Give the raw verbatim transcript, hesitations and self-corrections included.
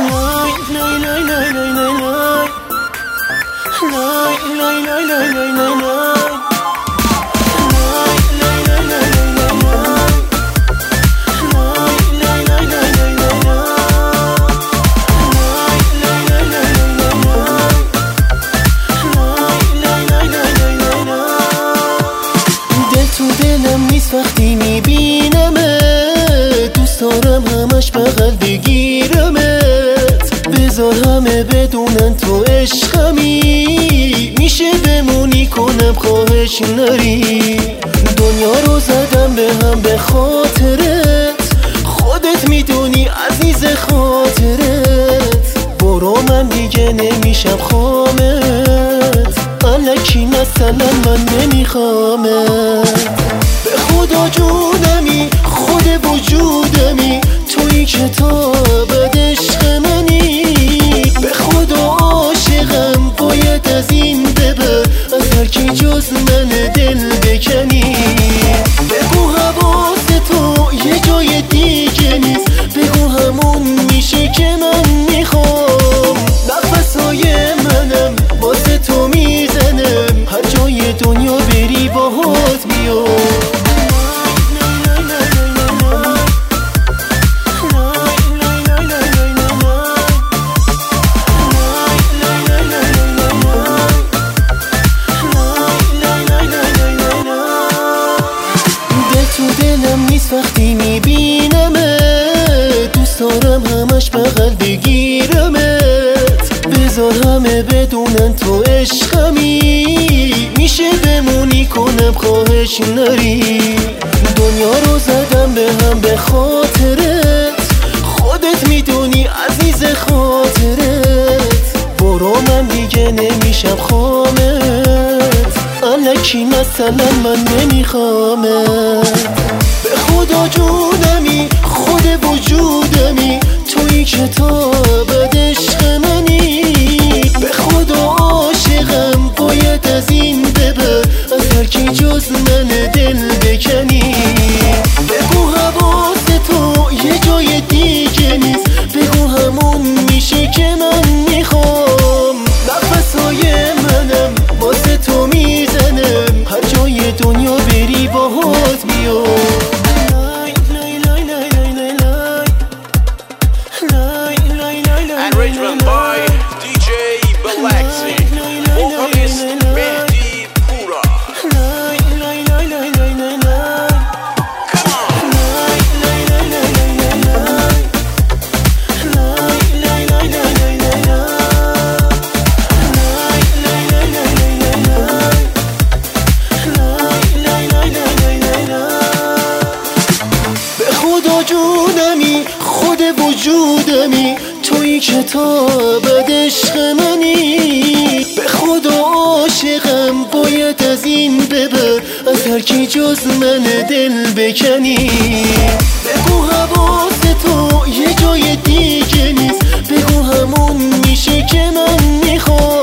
وقتی میبینمت دوست دارم همش بغل بگیرمت، بذار همه بدونن تو عشقمی، میشه بمونی کنم خواهش نری. دنیا رو زدم به هم به خاطرت، خودت میدونی عزیز خاطرت. برو من دیگه نمیشم خامت، الکی مثلا من نمیخوامت. به خدا جونمی خود وجودمی، توی کتاب عشق منی. به خدا عاشقم باید از این ببر، از هر کی جز من دل بکنی. بگو حواس تو یه جای دیگه نیست، بگو همون میشه که من میخوام. نفسای منم واسه تو میزنم، هر جای دنیا بری باهات بیام. وقتی میبینمت دوست دارم همش بغل بگیرمت، بذار همه بدونن تو عشقمی، میشه بمونی کنم خواهش نری. دنیا رو زدم به هم به خاطرت، خودت میدونی عزیز خاطرت. برو من دیگه نمیشم خامت، الکی مثلا من نمیخوامت. به خدا جونمی خود وجودمی، توی کتاب عشق منی. به خدا عاشقم باید از این ببر، از هر کی جز من دل بکنی. بگو حواس تو یه جای دیگه نیست، بگو همون میشه که من میخوام. نفسای منم واسه تو میزنم، هر جای دنیا بری باهات بیام. Arrangement by D J Balaxi, vocalist Mehdi Pura. Come on. به خدا جونمی خود وجودمی، توی کتاب عشق منی. به خدا عاشقم باید از این ببر، از هر کی جز من دل بکنی. بگو حواس تو یه جای دیگه نیست، بگو همون میشه که من میخوام.